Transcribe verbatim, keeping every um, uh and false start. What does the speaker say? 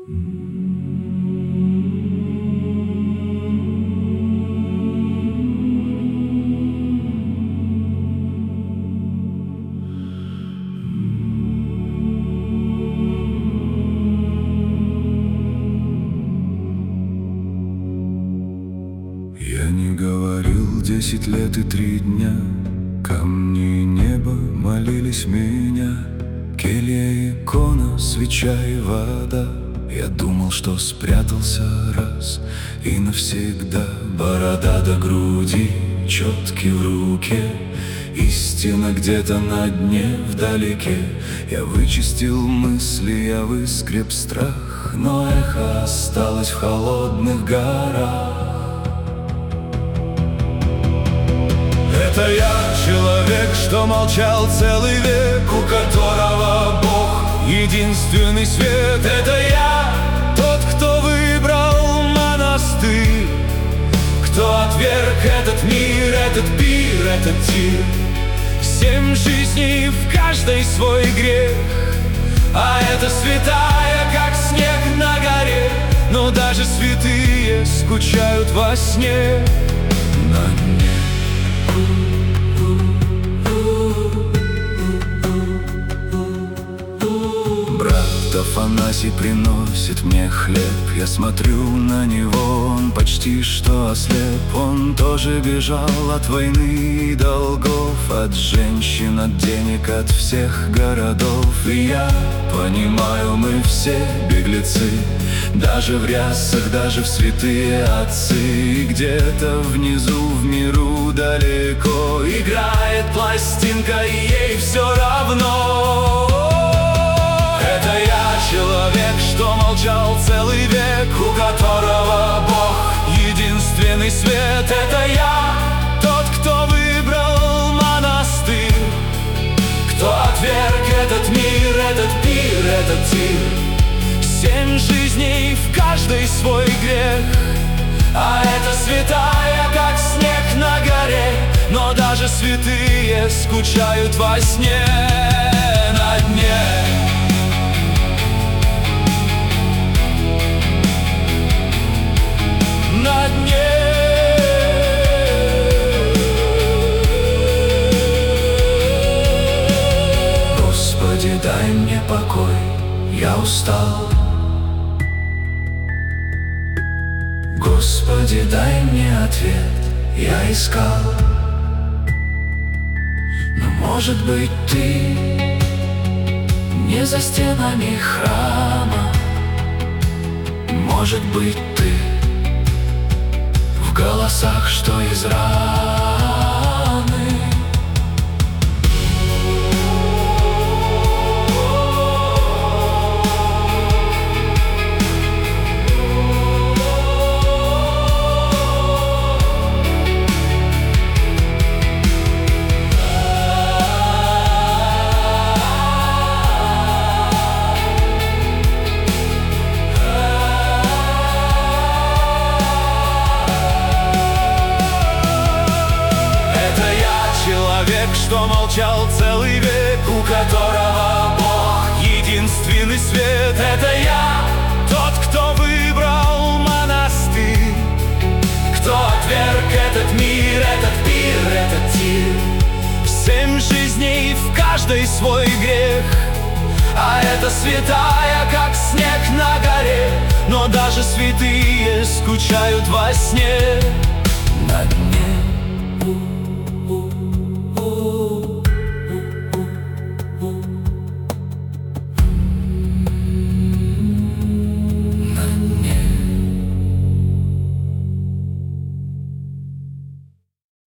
Я не говорил десять лет и три дня, камни и небо молились меня, келья, икона, свеча и вода. Я думал, что спрятался раз и навсегда. Борода до груди, четки в руке, истина где-то на дне вдалеке. Я вычистил мысли, я выскреб страх, но эхо осталось в холодных горах. Это я, человек, что молчал целый век, у которого Бог единственный свет. Это я, тот, кто выбрал монастырь, кто отверг этот мир, этот пир, этот тир. Семь жизней, в каждой свой грех, а это святая, как снег на горе. Но даже святые скучают во сне на дне. Афанасий приносит мне хлеб. Я смотрю на него, он почти что ослеп. Он тоже бежал от войны и долгов, от женщин, от денег, от всех городов. И я понимаю, мы все беглецы, даже в рясах, даже в святые отцы. И где-то внизу, в миру далеко, играет пластинка, и ей все равно. Это я, человек, что молчал целый век, у которого Бог единственный свет. Это я, тот, кто выбрал монастырь, кто отверг этот мир, этот пир, этот тир. Семь жизней, в каждой свой грех, а это святая, как снег на горе. Но даже святые скучают во сне на дне. На дне. Господи, дай мне покой, я устал. Господи, дай мне ответ, я искал. Но может быть ты не за стенами храма, может быть ты в голосах, что из раны. Что молчал целый век, у которого Бог единственный свет. Это я, тот, кто выбрал монастырь, кто отверг этот мир, этот пир, этот тир. Семь жизней, в каждой свой грех, а это святая, как снег на горе. Но даже святые скучают во сне на дне.